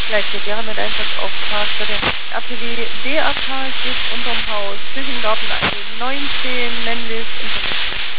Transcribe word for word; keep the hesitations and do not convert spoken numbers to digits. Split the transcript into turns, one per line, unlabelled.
Leiste gerne Einsatzauftrag für den R T W D A K, steht unterm Haus, Küchengarten eins neunzehn, Nennlist, Internet.